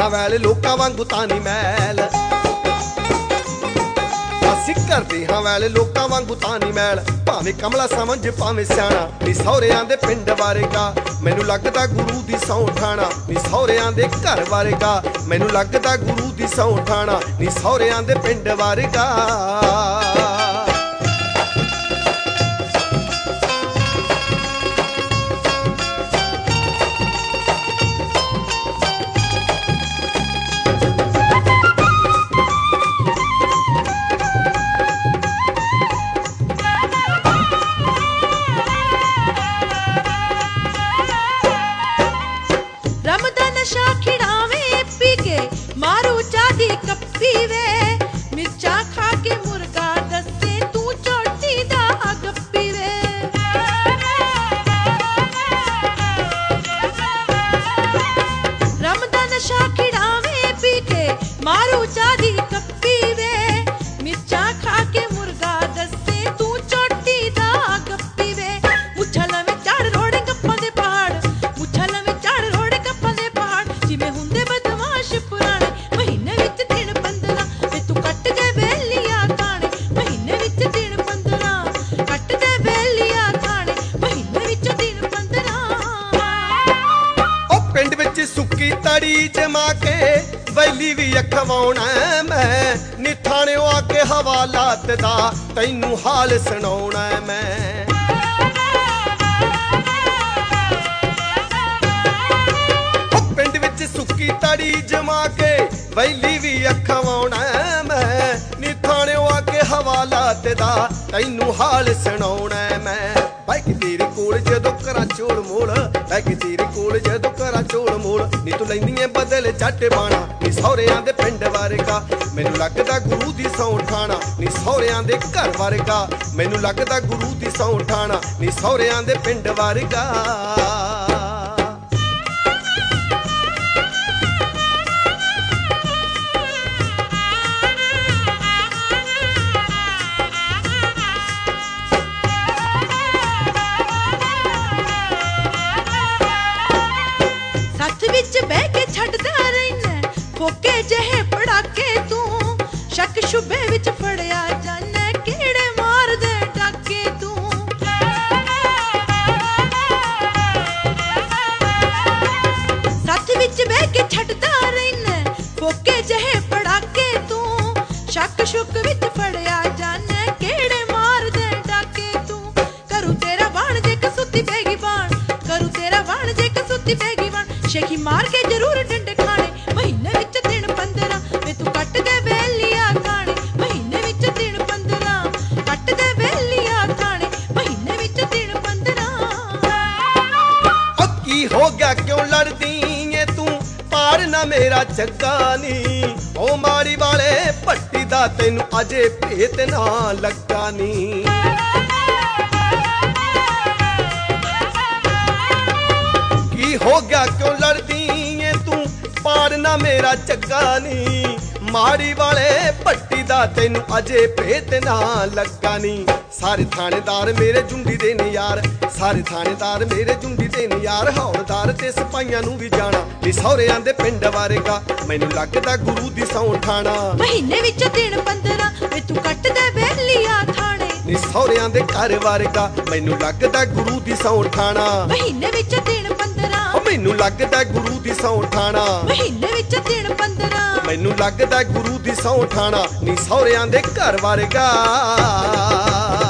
ਹਾਂ ਵੈਲ ਲੋਕਾਂ ਵਾਂਗੂ ਤਾਂ ਨੀ ਮੈਲ ਅਸੀਂ ਕਰਦੇ ਹਾਂ ਵੈਲ ਲੋਕਾਂ ਵਾਂਗੂ ਤਾਂ ਨੀ ਮੈਲ ਭਾਵੇਂ ਕਮਲਾ ਸਮਝ ਭਾਵੇਂ ਸਿਆਣਾ ਨੀ ਸਹੁਰਿਆਂ ਦੇ ਪਿੰਡ ਵਾਰੇਗਾ ਮੈਨੂੰ ਲੱਗਦਾ ਗੁਰੂ ਦੀ ਸਹੁੰ ਠਾਣਾ ਨੀ ਸਹੁਰਿਆਂ ਦੇ ਘਰ ਵਾਰੇਗਾ ਮੈਨੂੰ ਲੱਗਦਾ ਗੁਰੂ ਦੀ ਸਹੁੰ ਠਾਣਾ ਨੀ ਸਹੁਰਿਆਂ ਦੇ ਪਿੰਡ ਵਾਰੇਗਾ नशा खिड़ावे पी के मारू चादी कप्पी वे मिर्चा खा के मुर्गा दसे तू चोटी दा गप्पी वे रमदा नशा खिड़ावे पी के मारू चादी कप्पी वे मिर्चा खा के मुर्गा दसे तू चोटी दा गप्पी वे मुछल में चढ़ रोड़े गप्पां दे पहाड़ मुछल में चढ़ रोड़े गप्पां दे जिवें हुंदे बदमाश पुराने महीने विच दिन 15 वे तू कट दे बेलिया खाने महीने विच दिन 15 कट दे बेलिया खाने महीने विच दिन 15 ओ पिंड विच सुक्की तड़ी जमा के वैली भी अखवाउणा मैं नी थाणिओ आके हवालात दा तैनू हाल सुणाउणा मैं सुक्की तड़ी जमा के वैली भी अखवाउणा मैं नी थाणिओ आके हवालात दा तैनू हाल सुणाउणा मैं बैक तेरे कोल जदों करा चोल मोल बैक तेरे कोल जदों करा चोल मोल नी तू लैंदी बदल झट बाणा नी सहुरियां दे पिंड वारगा मैनू लगदा गुरू दी सहुं ठाणा नी सहुरियां दे घर वारगा मैनू लगदा गुरू दी सहुं ठाणा नी सहुरियां दे पिंड वारगा फोके जहे पड़ाके तू शक शुबे विच फड़िया जाने केड़े मार दे डाके तू सथ विच बह के छड़दा रहना फोके जहे पड़ाके तू शक शुक विच फड़िया जाने केड़े मार दे डाके तू करू तेरा बाण जे कसुती पैगी बाण करू तेरा बाण जे कसुती पैगी बाण शेखी मार के जरूर डंडे खाने महीने विच दिन 15 वे तू कट दे बेलिया खाने महीने विच दिन 15 कट दे बेलिया खाने महीने विच दिन 15 ओ की हो गया क्यों लड़दी है तू पार ना मेरा चक्का नी ओ माड़ी वाले पट्टी दा तैनू अजे भेत ना लगा नी की हो गया क्यों लड़दी है तू पार ना मेरा चक्का नी माड़ी वाले पट्टी दा तैनू अजे भेत ना लगा नी सारे थानेदार मेरे झुंडी दे ने यार सारे थानेदार मेरे झुंडी दे ने यार हौलदार ते सिपाहियां नू भी जाना नी सहुरियां दे पिंड वारेगा मैनू लगदा गुरू दी सहुं ठाणा महीने विच दिन 15 वे तू कट दे बेलिया खाने नी सहुरियां दे घर वारेगा मैनू लगदा गुरू दी सहुं ठाणा महीने विच दिन 15 मैनू लगदा गुरू दी सहुं ठाणा महीने विच दिन 15 मैनू लगदा गुरू दी सहुं ठाणा नी सहुरियां दे घर वारेगा।